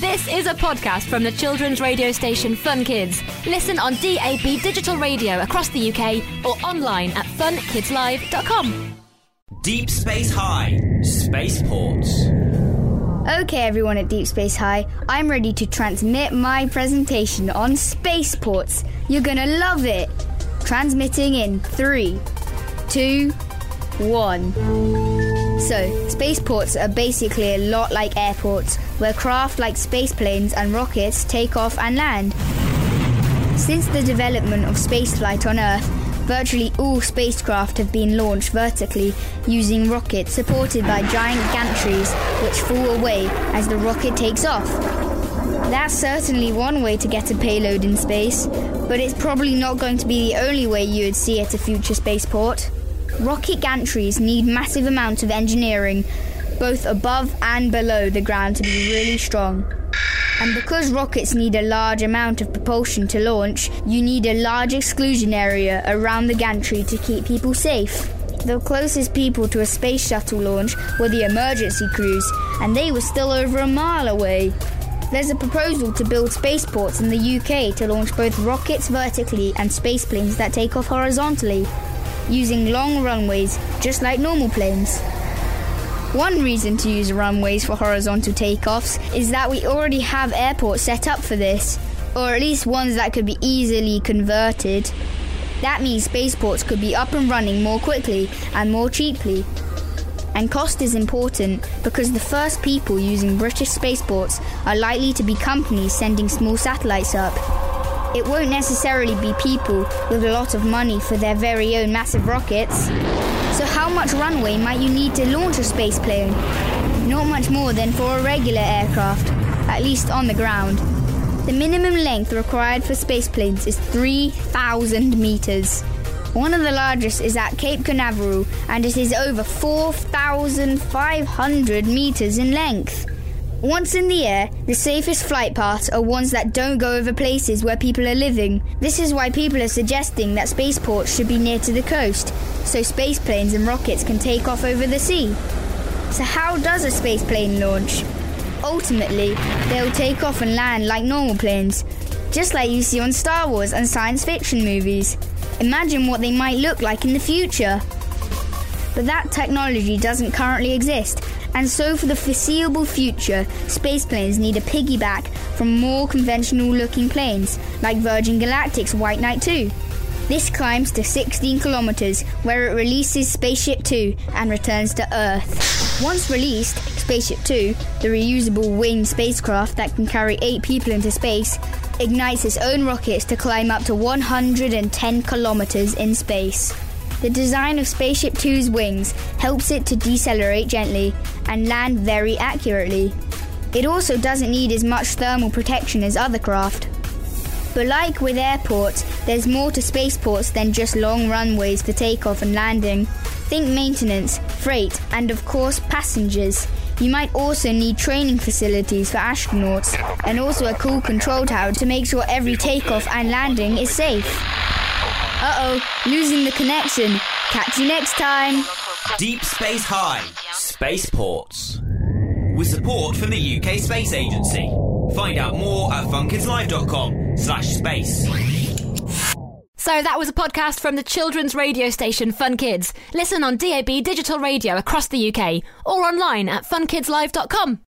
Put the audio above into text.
This is a podcast from the children's radio station Fun Kids. Listen on DAB digital radio across the UK or online at funkidslive.com. Deep Space High, Spaceports. Okay, everyone at Deep Space High, I'm ready to transmit my presentation on spaceports. You're gonna love it. Transmitting in 3, 2, 1. So, spaceports are basically a lot like airports, where craft like spaceplanes and rockets take off and land. Since the development of spaceflight on Earth, virtually all spacecraft have been launched vertically using rockets supported by giant gantries which fall away as the rocket takes off. That's certainly one way to get a payload in space, but it's probably not going to be the only way you would see at a future spaceport. Rocket gantries need massive amounts of engineering, both above and below the ground, to be really strong. And because rockets need a large amount of propulsion to launch, you need a large exclusion area around the gantry to keep people safe. The closest people to a space shuttle launch were the emergency crews, and they were still over a mile away. There's a proposal to build spaceports in the UK to launch both rockets vertically and spaceplanes that take off horizontally, using long runways just like normal planes. One reason to use runways for horizontal takeoffs is that we already have airports set up for this, or at least ones that could be easily converted. That means spaceports could be up and running more quickly and more cheaply. And cost is important because the first people using British spaceports are likely to be companies sending small satellites up. It won't necessarily be people with a lot of money for their very own massive rockets. So how much runway might you need to launch a space plane? Not much more than for a regular aircraft, at least on the ground. The minimum length required for space planes is 3,000 meters. One of the largest is at Cape Canaveral, and it is over 4,500 meters in length. Once in the air, the safest flight paths are ones that don't go over places where people are living. This is why people are suggesting that spaceports should be near to the coast, so space planes and rockets can take off over the sea. So how does a space plane launch? Ultimately, they'll take off and land like normal planes, just like you see on Star Wars and science fiction movies. Imagine what they might look like in the future. But that technology doesn't currently exist, and so for the foreseeable future, spaceplanes need a piggyback from more conventional-looking planes, like Virgin Galactic's White Knight 2. This climbs to 16 kilometers, where it releases Spaceship Two and returns to Earth. Once released, Spaceship Two, the reusable winged spacecraft that can carry 8 people into space, ignites its own rockets to climb up to 110 kilometers in space. The design of Spaceship Two's wings helps it to decelerate gently and land very accurately. It also doesn't need as much thermal protection as other craft. But like with airports, there's more to spaceports than just long runways for takeoff and landing. Think maintenance, freight, and of course passengers. You might also need training facilities for astronauts, and also a cool control tower to make sure every takeoff and landing is safe. Uh-oh, losing the connection. Catch you next time. Deep Space High, Spaceports. With support from the UK Space Agency. Find out more at funkidslive.com/space. So that was a podcast from the children's radio station Fun Kids. Listen on DAB digital radio across the UK or online at funkidslive.com.